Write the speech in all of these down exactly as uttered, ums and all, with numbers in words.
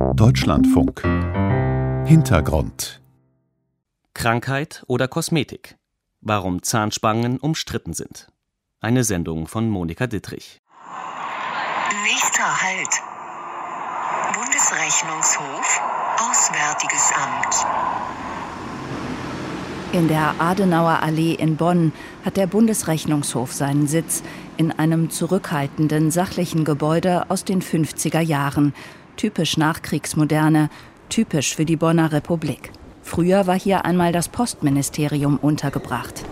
Deutschlandfunk. Hintergrund. Krankheit oder Kosmetik? Warum Zahnspangen umstritten sind. Eine Sendung von Monika Dittrich. Nächster Halt. Bundesrechnungshof, Auswärtiges Amt. In der Adenauer Allee in Bonn hat der Bundesrechnungshof seinen Sitz in einem zurückhaltenden, sachlichen Gebäude aus den fünfziger Jahren. Typisch Nachkriegsmoderne, typisch für die Bonner Republik. Früher war hier einmal das Postministerium untergebracht.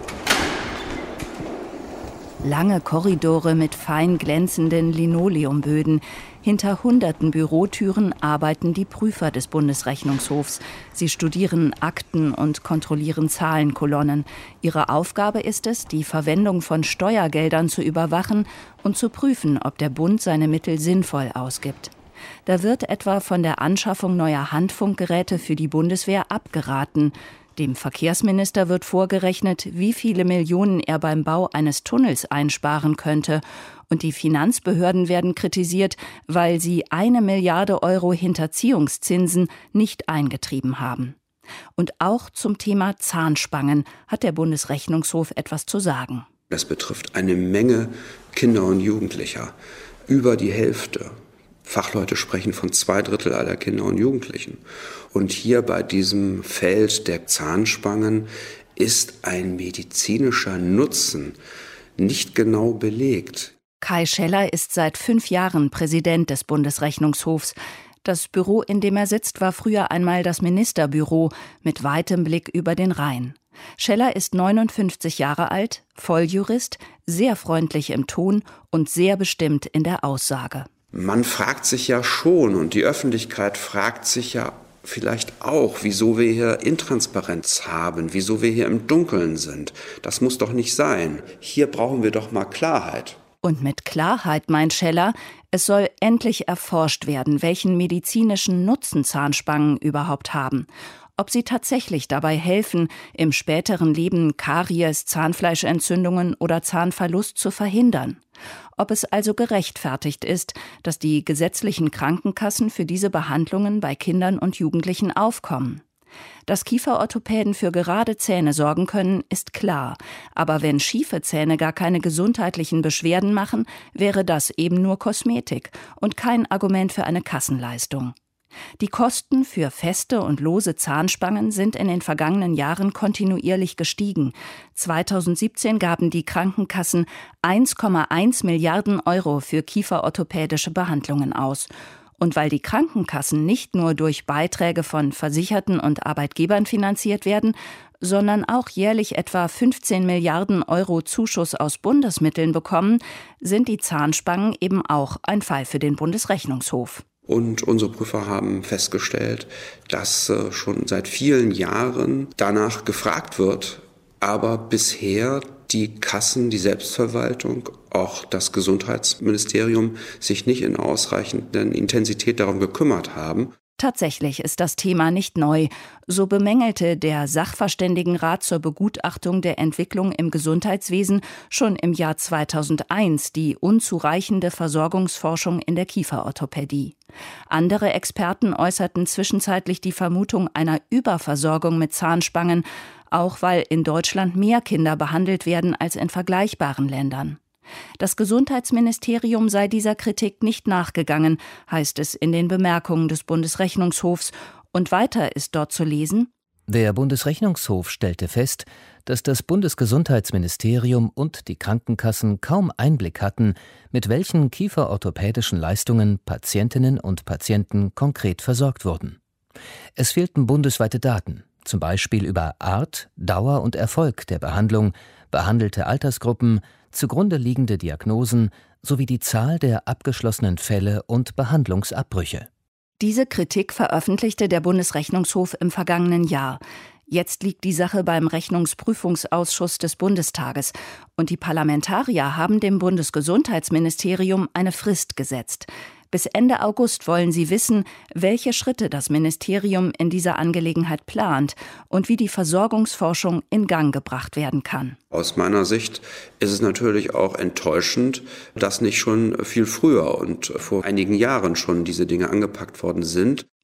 Lange Korridore mit fein glänzenden Linoleumböden. Hinter hunderten Bürotüren arbeiten die Prüfer des Bundesrechnungshofs. Sie studieren Akten und kontrollieren Zahlenkolonnen. Ihre Aufgabe ist es, die Verwendung von Steuergeldern zu überwachen und zu prüfen, ob der Bund seine Mittel sinnvoll ausgibt. Da wird etwa von der Anschaffung neuer Handfunkgeräte für die Bundeswehr abgeraten. Dem Verkehrsminister wird vorgerechnet, wie viele Millionen er beim Bau eines Tunnels einsparen könnte. Und die Finanzbehörden werden kritisiert, weil sie eine Milliarde Euro Hinterziehungszinsen nicht eingetrieben haben. Und auch zum Thema Zahnspangen hat der Bundesrechnungshof etwas zu sagen. Das betrifft eine Menge Kinder und Jugendlicher. Über die Hälfte. Fachleute sprechen von zwei Drittel aller Kinder und Jugendlichen. Und hier bei diesem Feld der Zahnspangen ist ein medizinischer Nutzen nicht genau belegt. Kai Scheller ist seit fünf Jahren Präsident des Bundesrechnungshofs. Das Büro, in dem er sitzt, war früher einmal das Ministerbüro mit weitem Blick über den Rhein. Scheller ist neunundfünfzig Jahre alt, Volljurist, sehr freundlich im Ton und sehr bestimmt in der Aussage. Man fragt sich ja schon, und die Öffentlichkeit fragt sich ja vielleicht auch, wieso wir hier Intransparenz haben, wieso wir hier im Dunkeln sind. Das muss doch nicht sein. Hier brauchen wir doch mal Klarheit. Und mit Klarheit meint Scheller, es soll endlich erforscht werden, welchen medizinischen Nutzen Zahnspangen überhaupt haben. Ob sie tatsächlich dabei helfen, im späteren Leben Karies, Zahnfleischentzündungen oder Zahnverlust zu verhindern. Ob es also gerechtfertigt ist, dass die gesetzlichen Krankenkassen für diese Behandlungen bei Kindern und Jugendlichen aufkommen. Dass Kieferorthopäden für gerade Zähne sorgen können, ist klar. Aber wenn schiefe Zähne gar keine gesundheitlichen Beschwerden machen, wäre das eben nur Kosmetik und kein Argument für eine Kassenleistung. Die Kosten für feste und lose Zahnspangen sind in den vergangenen Jahren kontinuierlich gestiegen. zweitausendsiebzehn gaben die Krankenkassen eins Komma eins Milliarden Euro für kieferorthopädische Behandlungen aus. Und weil die Krankenkassen nicht nur durch Beiträge von Versicherten und Arbeitgebern finanziert werden, sondern auch jährlich etwa fünfzehn Milliarden Euro Zuschuss aus Bundesmitteln bekommen, sind die Zahnspangen eben auch ein Fall für den Bundesrechnungshof. Und unsere Prüfer haben festgestellt, dass äh, schon seit vielen Jahren danach gefragt wird, aber bisher die Kassen, die Selbstverwaltung, auch das Gesundheitsministerium sich nicht in ausreichender Intensität darum gekümmert haben. Tatsächlich ist das Thema nicht neu. So bemängelte der Sachverständigenrat zur Begutachtung der Entwicklung im Gesundheitswesen schon im Jahr zweitausendeins die unzureichende Versorgungsforschung in der Kieferorthopädie. Andere Experten äußerten zwischenzeitlich die Vermutung einer Überversorgung mit Zahnspangen, auch weil in Deutschland mehr Kinder behandelt werden als in vergleichbaren Ländern. Das Gesundheitsministerium sei dieser Kritik nicht nachgegangen, heißt es in den Bemerkungen des Bundesrechnungshofs. Und weiter ist dort zu lesen: Der Bundesrechnungshof stellte fest, dass das Bundesgesundheitsministerium und die Krankenkassen kaum Einblick hatten, mit welchen kieferorthopädischen Leistungen Patientinnen und Patienten konkret versorgt wurden. Es fehlten bundesweite Daten, zum Beispiel über Art, Dauer und Erfolg der Behandlung, behandelte Altersgruppen, zugrunde liegende Diagnosen sowie die Zahl der abgeschlossenen Fälle und Behandlungsabbrüche. Diese Kritik veröffentlichte der Bundesrechnungshof im vergangenen Jahr. Jetzt liegt die Sache beim Rechnungsprüfungsausschuss des Bundestages. Und die Parlamentarier haben dem Bundesgesundheitsministerium eine Frist gesetzt. Bis Ende August wollen sie wissen, welche Schritte das Ministerium in dieser Angelegenheit plant und wie die Versorgungsforschung in Gang gebracht werden kann. Aus meiner Sicht ist es natürlich auch enttäuschend, dass nicht schon viel früher und vor einigen Jahren schon diese Dinge angepackt worden sind.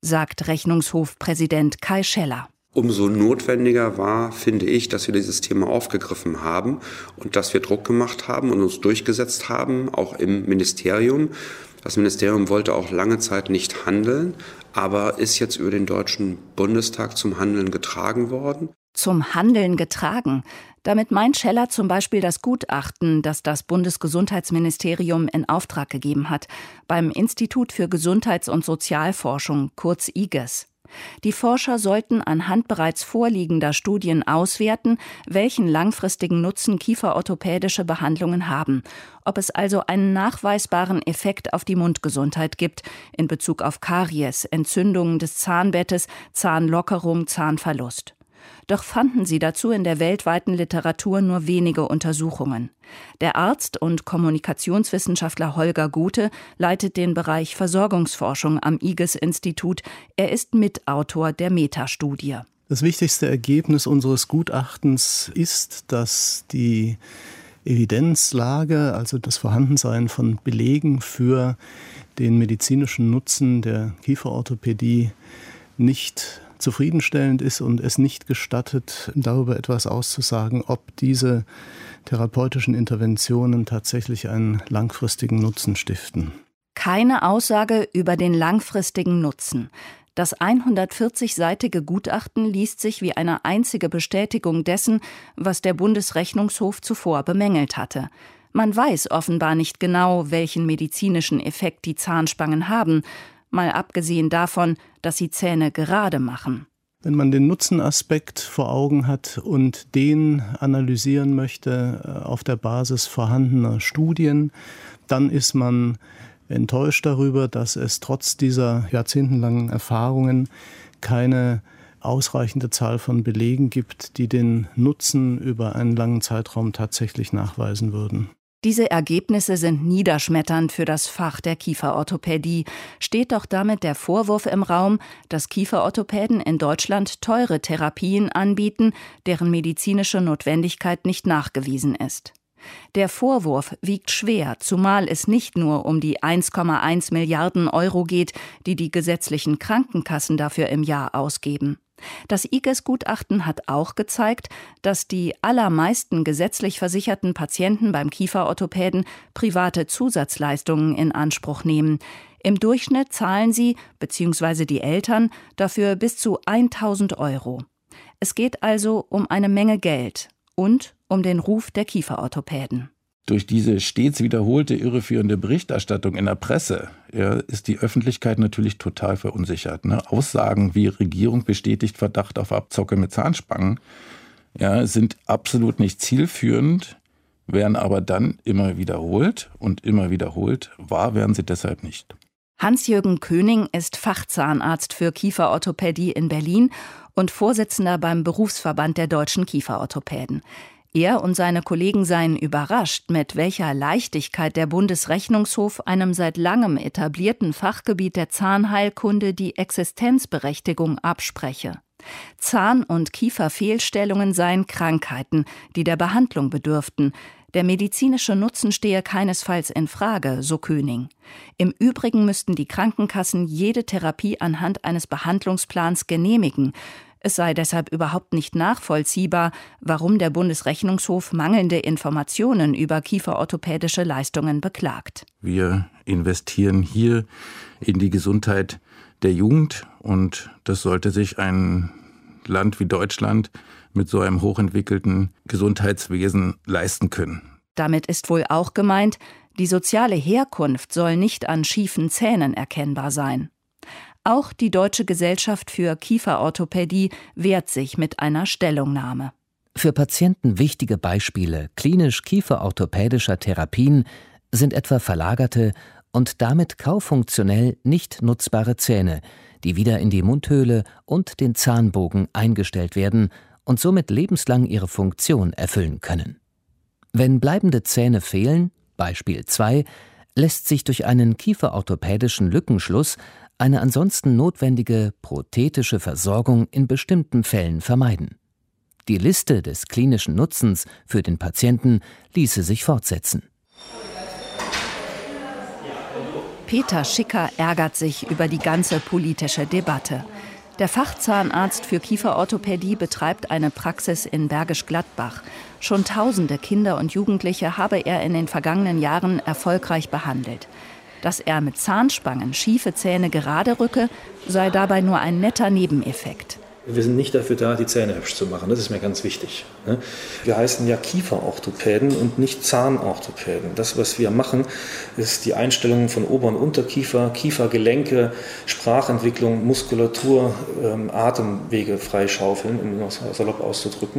sagt Rechnungshofpräsident Kai Scheller. Umso notwendiger war, finde ich, dass wir dieses Thema aufgegriffen haben und dass wir Druck gemacht haben und uns durchgesetzt haben, auch im Ministerium. Das Ministerium wollte auch lange Zeit nicht handeln, aber ist jetzt über den Deutschen Bundestag zum Handeln getragen worden. Zum Handeln getragen? Damit meint Scheller zum Beispiel das Gutachten, das das Bundesgesundheitsministerium in Auftrag gegeben hat, beim Institut für Gesundheits- und Sozialforschung, kurz I G E S. Die Forscher sollten anhand bereits vorliegender Studien auswerten, welchen langfristigen Nutzen kieferorthopädische Behandlungen haben, ob es also einen nachweisbaren Effekt auf die Mundgesundheit gibt in Bezug auf Karies, Entzündungen des Zahnbettes, Zahnlockerung, Zahnverlust. Doch fanden sie dazu in der weltweiten Literatur nur wenige Untersuchungen. Der Arzt und Kommunikationswissenschaftler Holger Gute leitet den Bereich Versorgungsforschung am I G E S-Institut. Er ist Mitautor der Metastudie. Das wichtigste Ergebnis unseres Gutachtens ist, dass die Evidenzlage, also das Vorhandensein von Belegen für den medizinischen Nutzen der Kieferorthopädie, nicht zufriedenstellend ist und es nicht gestattet, darüber etwas auszusagen, ob diese therapeutischen Interventionen tatsächlich einen langfristigen Nutzen stiften. Keine Aussage über den langfristigen Nutzen. Das hundertvierzig-seitige Gutachten liest sich wie eine einzige Bestätigung dessen, was der Bundesrechnungshof zuvor bemängelt hatte. Man weiß offenbar nicht genau, welchen medizinischen Effekt die Zahnspangen haben, mal abgesehen davon, dass sie Zähne gerade machen. Wenn man den Nutzenaspekt vor Augen hat und den analysieren möchte auf der Basis vorhandener Studien, dann ist man enttäuscht darüber, dass es trotz dieser jahrzehntelangen Erfahrungen keine ausreichende Zahl von Belegen gibt, die den Nutzen über einen langen Zeitraum tatsächlich nachweisen würden. Diese Ergebnisse sind niederschmetternd für das Fach der Kieferorthopädie. Steht doch damit der Vorwurf im Raum, dass Kieferorthopäden in Deutschland teure Therapien anbieten, deren medizinische Notwendigkeit nicht nachgewiesen ist. Der Vorwurf wiegt schwer, zumal es nicht nur um die eins Komma eins Milliarden Euro geht, die die gesetzlichen Krankenkassen dafür im Jahr ausgeben. Das I G E S-Gutachten hat auch gezeigt, dass die allermeisten gesetzlich versicherten Patienten beim Kieferorthopäden private Zusatzleistungen in Anspruch nehmen. Im Durchschnitt zahlen sie, bzw. die Eltern, dafür bis zu tausend Euro. Es geht also um eine Menge Geld und um den Ruf der Kieferorthopäden. Durch diese stets wiederholte irreführende Berichterstattung in der Presse ja, ist die Öffentlichkeit natürlich total verunsichert. Ne? Aussagen wie Regierung bestätigt Verdacht auf Abzocke mit Zahnspangen ja, sind absolut nicht zielführend, werden aber dann immer wiederholt und immer wiederholt. Wahr werden sie deshalb nicht. Hans-Jürgen Köning ist Fachzahnarzt für Kieferorthopädie in Berlin und Vorsitzender beim Berufsverband der deutschen Kieferorthopäden. Er und seine Kollegen seien überrascht, mit welcher Leichtigkeit der Bundesrechnungshof einem seit langem etablierten Fachgebiet der Zahnheilkunde die Existenzberechtigung abspreche. Zahn- und Kieferfehlstellungen seien Krankheiten, die der Behandlung bedürften. Der medizinische Nutzen stehe keinesfalls in Frage, so König. Im Übrigen müssten die Krankenkassen jede Therapie anhand eines Behandlungsplans genehmigen. Es sei deshalb überhaupt nicht nachvollziehbar, warum der Bundesrechnungshof mangelnde Informationen über kieferorthopädische Leistungen beklagt. Wir investieren hier in die Gesundheit der Jugend und das sollte sich ein Land wie Deutschland mit so einem hochentwickelten Gesundheitswesen leisten können. Damit ist wohl auch gemeint, die soziale Herkunft soll nicht an schiefen Zähnen erkennbar sein. Auch die Deutsche Gesellschaft für Kieferorthopädie wehrt sich mit einer Stellungnahme. Für Patienten wichtige Beispiele klinisch-kieferorthopädischer Therapien sind etwa verlagerte und damit kaufunktionell nicht nutzbare Zähne, die wieder in die Mundhöhle und den Zahnbogen eingestellt werden und somit lebenslang ihre Funktion erfüllen können. Wenn bleibende Zähne fehlen, Beispiel zwei, lässt sich durch einen kieferorthopädischen Lückenschluss eine ansonsten notwendige prothetische Versorgung in bestimmten Fällen vermeiden. Die Liste des klinischen Nutzens für den Patienten ließe sich fortsetzen. Peter Schicker ärgert sich über die ganze politische Debatte. Der Fachzahnarzt für Kieferorthopädie betreibt eine Praxis in Bergisch Gladbach. Schon tausende Kinder und Jugendliche habe er in den vergangenen Jahren erfolgreich behandelt. Dass er mit Zahnspangen schiefe Zähne gerade rücke, sei dabei nur ein netter Nebeneffekt. Wir sind nicht dafür da, die Zähne hübsch zu machen. Das ist mir ganz wichtig. Wir heißen ja Kieferorthopäden und nicht Zahnorthopäden. Das, was wir machen, ist die Einstellung von Ober- und Unterkiefer, Kiefergelenke, Sprachentwicklung, Muskulatur, Atemwege freischaufeln, um das salopp auszudrücken.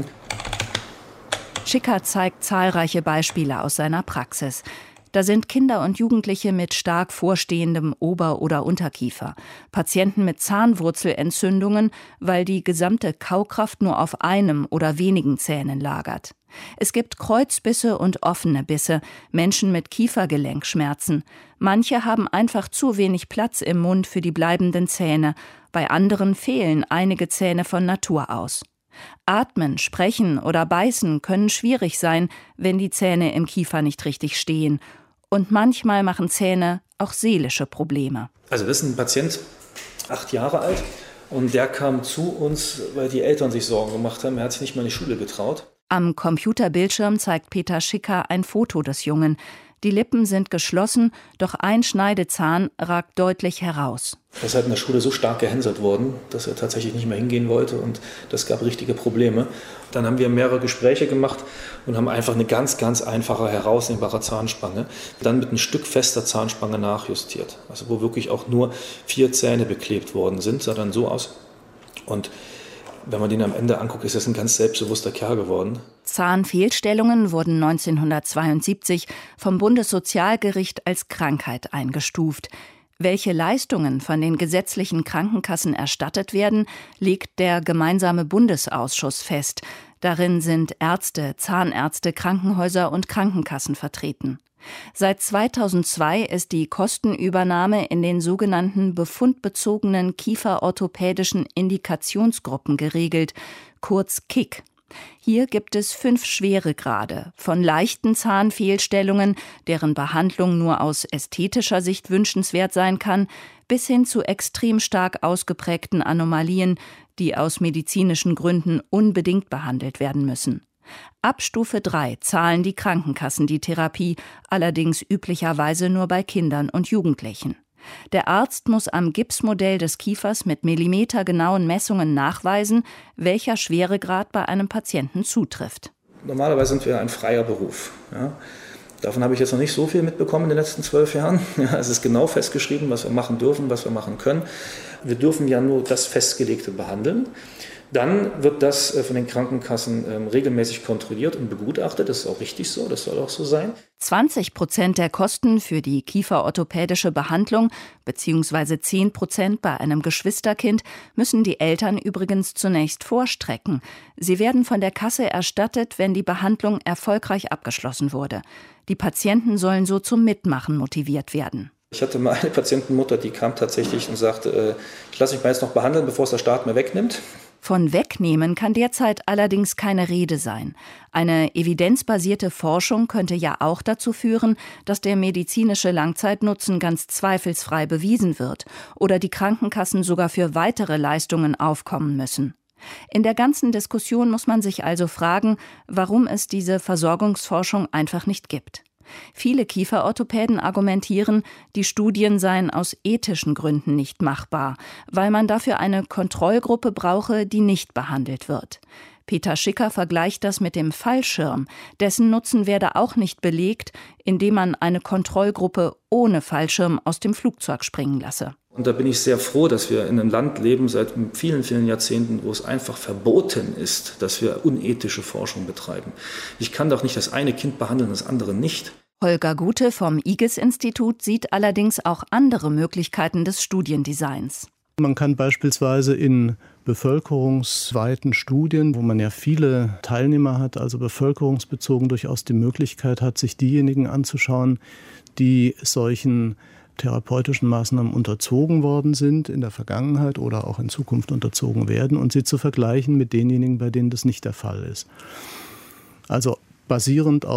Schicker zeigt zahlreiche Beispiele aus seiner Praxis. Da sind Kinder und Jugendliche mit stark vorstehendem Ober- oder Unterkiefer, Patienten mit Zahnwurzelentzündungen, weil die gesamte Kaukraft nur auf einem oder wenigen Zähnen lagert. Es gibt Kreuzbisse und offene Bisse, Menschen mit Kiefergelenkschmerzen. Manche haben einfach zu wenig Platz im Mund für die bleibenden Zähne, bei anderen fehlen einige Zähne von Natur aus. Atmen, sprechen oder beißen können schwierig sein, wenn die Zähne im Kiefer nicht richtig stehen. Und manchmal machen Zähne auch seelische Probleme. Also das ist ein Patient, acht Jahre alt, und der kam zu uns, weil die Eltern sich Sorgen gemacht haben. Er hat sich nicht mal in die Schule getraut. Am Computerbildschirm zeigt Peter Schicker ein Foto des Jungen. Die Lippen sind geschlossen, doch ein Schneidezahn ragt deutlich heraus. Er ist halt in der Schule so stark gehänselt worden, dass er tatsächlich nicht mehr hingehen wollte, und das gab richtige Probleme. Dann haben wir mehrere Gespräche gemacht und haben einfach eine ganz, ganz einfache, herausnehmbare Zahnspange dann mit einem Stück fester Zahnspange nachjustiert. Also wo wirklich auch nur vier Zähne beklebt worden sind, sah dann so aus. Und wenn man den am Ende anguckt, ist das ein ganz selbstbewusster Kerl geworden. Zahnfehlstellungen wurden neunzehnhundertzweiundsiebzig vom Bundessozialgericht als Krankheit eingestuft. Welche Leistungen von den gesetzlichen Krankenkassen erstattet werden, legt der gemeinsame Bundesausschuss fest. Darin sind Ärzte, Zahnärzte, Krankenhäuser und Krankenkassen vertreten. Seit zweitausendzwei ist die Kostenübernahme in den sogenannten befundbezogenen kieferorthopädischen Indikationsgruppen geregelt, kurz K I C. Hier gibt es fünf Schweregrade, von leichten Zahnfehlstellungen, deren Behandlung nur aus ästhetischer Sicht wünschenswert sein kann, bis hin zu extrem stark ausgeprägten Anomalien, die aus medizinischen Gründen unbedingt behandelt werden müssen. Ab Stufe drei zahlen die Krankenkassen die Therapie, allerdings üblicherweise nur bei Kindern und Jugendlichen. Der Arzt muss am Gipsmodell des Kiefers mit millimetergenauen Messungen nachweisen, welcher Schweregrad bei einem Patienten zutrifft. Normalerweise sind wir ein freier Beruf. Ja. Davon habe ich jetzt noch nicht so viel mitbekommen in den letzten zwölf Jahren. Ja, es ist genau festgeschrieben, was wir machen dürfen, was wir machen können. Wir dürfen ja nur das Festgelegte behandeln. Dann wird das von den Krankenkassen regelmäßig kontrolliert und begutachtet. Das ist auch richtig so, das soll auch so sein. zwanzig Prozent der Kosten für die kieferorthopädische Behandlung bzw. zehn Prozent bei einem Geschwisterkind müssen die Eltern übrigens zunächst vorstrecken. Sie werden von der Kasse erstattet, wenn die Behandlung erfolgreich abgeschlossen wurde. Die Patienten sollen so zum Mitmachen motiviert werden. Ich hatte mal eine Patientenmutter, die kam tatsächlich und sagte, ich lasse mich mal jetzt noch behandeln, bevor es der Staat mir wegnimmt. Von Wegnehmen kann derzeit allerdings keine Rede sein. Eine evidenzbasierte Forschung könnte ja auch dazu führen, dass der medizinische Langzeitnutzen ganz zweifelsfrei bewiesen wird oder die Krankenkassen sogar für weitere Leistungen aufkommen müssen. In der ganzen Diskussion muss man sich also fragen, warum es diese Versorgungsforschung einfach nicht gibt. Viele Kieferorthopäden argumentieren, die Studien seien aus ethischen Gründen nicht machbar, weil man dafür eine Kontrollgruppe brauche, die nicht behandelt wird. Peter Schicker vergleicht das mit dem Fallschirm. Dessen Nutzen werde auch nicht belegt, indem man eine Kontrollgruppe ohne Fallschirm aus dem Flugzeug springen lasse. Und da bin ich sehr froh, dass wir in einem Land leben seit vielen, vielen Jahrzehnten, wo es einfach verboten ist, dass wir unethische Forschung betreiben. Ich kann doch nicht das eine Kind behandeln, das andere nicht. Holger Gute vom I G E S-Institut sieht allerdings auch andere Möglichkeiten des Studiendesigns. Man kann beispielsweise in bevölkerungsweiten Studien, wo man ja viele Teilnehmer hat, also bevölkerungsbezogen durchaus die Möglichkeit hat, sich diejenigen anzuschauen, die solchen therapeutischen Maßnahmen unterzogen worden sind in der Vergangenheit oder auch in Zukunft unterzogen werden und sie zu vergleichen mit denjenigen, bei denen das nicht der Fall ist. Also basierend auf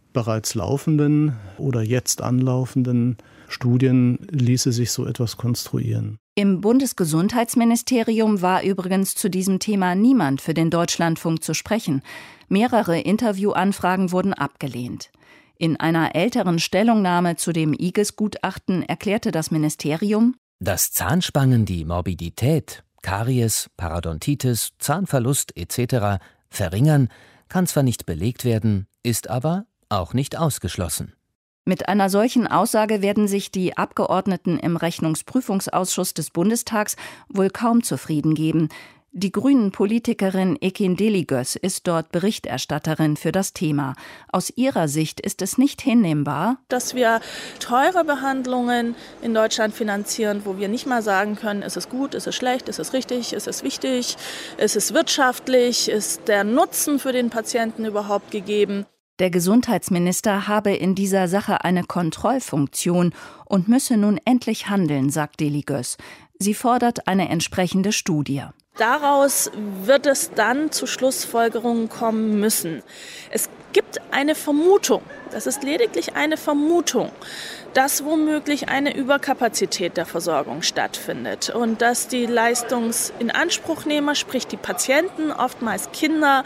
bereits laufenden oder jetzt anlaufenden Studien ließe sich so etwas konstruieren. Im Bundesgesundheitsministerium war übrigens zu diesem Thema niemand für den Deutschlandfunk zu sprechen. Mehrere Interviewanfragen wurden abgelehnt. In einer älteren Stellungnahme zu dem I G E S-Gutachten erklärte das Ministerium: Dass Zahnspangen die Morbidität, Karies, Parodontitis, Zahnverlust et cetera verringern, kann zwar nicht belegt werden, ist aber auch nicht ausgeschlossen. Mit einer solchen Aussage werden sich die Abgeordneten im Rechnungsprüfungsausschuss des Bundestags wohl kaum zufrieden geben. Die Grünen-Politikerin Ekin Deligöz ist dort Berichterstatterin für das Thema. Aus ihrer Sicht ist es nicht hinnehmbar, dass wir teure Behandlungen in Deutschland finanzieren, wo wir nicht mal sagen können, ist es gut, ist es schlecht, ist es richtig, ist es wichtig, ist es wirtschaftlich, ist der Nutzen für den Patienten überhaupt gegeben. Der Gesundheitsminister habe in dieser Sache eine Kontrollfunktion und müsse nun endlich handeln, sagt Deligöz. Sie fordert eine entsprechende Studie. Daraus wird es dann zu Schlussfolgerungen kommen müssen. Es gibt eine Vermutung, das ist lediglich eine Vermutung, dass womöglich eine Überkapazität der Versorgung stattfindet und dass die Leistungsinanspruchnehmer, sprich die Patienten, oftmals Kinder,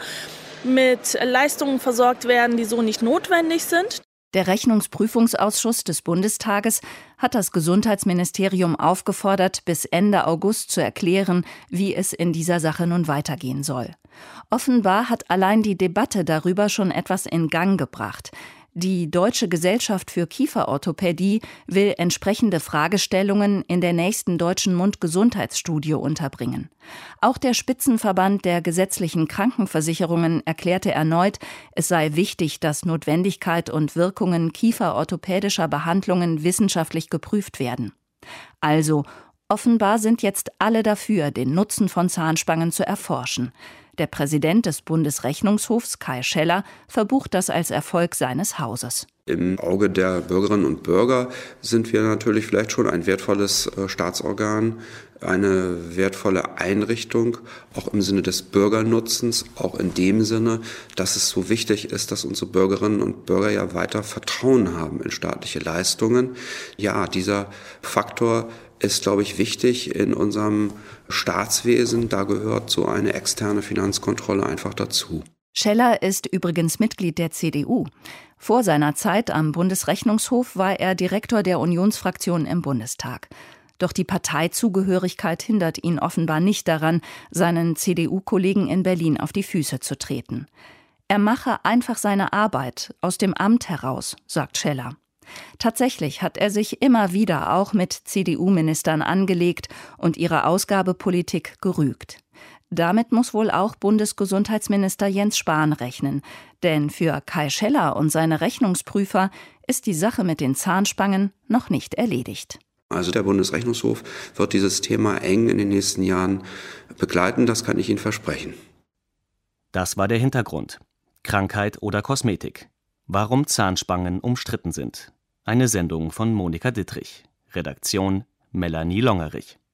mit Leistungen versorgt werden, die so nicht notwendig sind. Der Rechnungsprüfungsausschuss des Bundestages hat das Gesundheitsministerium aufgefordert, bis Ende August zu erklären, wie es in dieser Sache nun weitergehen soll. Offenbar hat allein die Debatte darüber schon etwas in Gang gebracht. Die Deutsche Gesellschaft für Kieferorthopädie will entsprechende Fragestellungen in der nächsten deutschen Mundgesundheitsstudie unterbringen. Auch der Spitzenverband der gesetzlichen Krankenversicherungen erklärte erneut, es sei wichtig, dass Notwendigkeit und Wirkungen kieferorthopädischer Behandlungen wissenschaftlich geprüft werden. Also, offenbar sind jetzt alle dafür, den Nutzen von Zahnspangen zu erforschen. Der Präsident des Bundesrechnungshofs, Kai Scheller, verbucht das als Erfolg seines Hauses. Im Auge der Bürgerinnen und Bürger sind wir natürlich vielleicht schon ein wertvolles Staatsorgan, eine wertvolle Einrichtung, auch im Sinne des Bürgernutzens, auch in dem Sinne, dass es so wichtig ist, dass unsere Bürgerinnen und Bürger ja weiter Vertrauen haben in staatliche Leistungen. Ja, dieser Faktor ist, glaube ich, wichtig in unserem Staatswesen. Da gehört so eine externe Finanzkontrolle einfach dazu. Scheller ist übrigens Mitglied der C D U. Vor seiner Zeit am Bundesrechnungshof war er Direktor der Unionsfraktion im Bundestag. Doch die Parteizugehörigkeit hindert ihn offenbar nicht daran, seinen C D U-Kollegen in Berlin auf die Füße zu treten. Er mache einfach seine Arbeit aus dem Amt heraus, sagt Scheller. Tatsächlich hat er sich immer wieder auch mit C D U-Ministern angelegt und ihre Ausgabepolitik gerügt. Damit muss wohl auch Bundesgesundheitsminister Jens Spahn rechnen. Denn für Kai Scheller und seine Rechnungsprüfer ist die Sache mit den Zahnspangen noch nicht erledigt. Also der Bundesrechnungshof wird dieses Thema eng in den nächsten Jahren begleiten, das kann ich Ihnen versprechen. Das war der Hintergrund. Krankheit oder Kosmetik. Warum Zahnspangen umstritten sind. Eine Sendung von Monika Dittrich. Redaktion Melanie Longerich.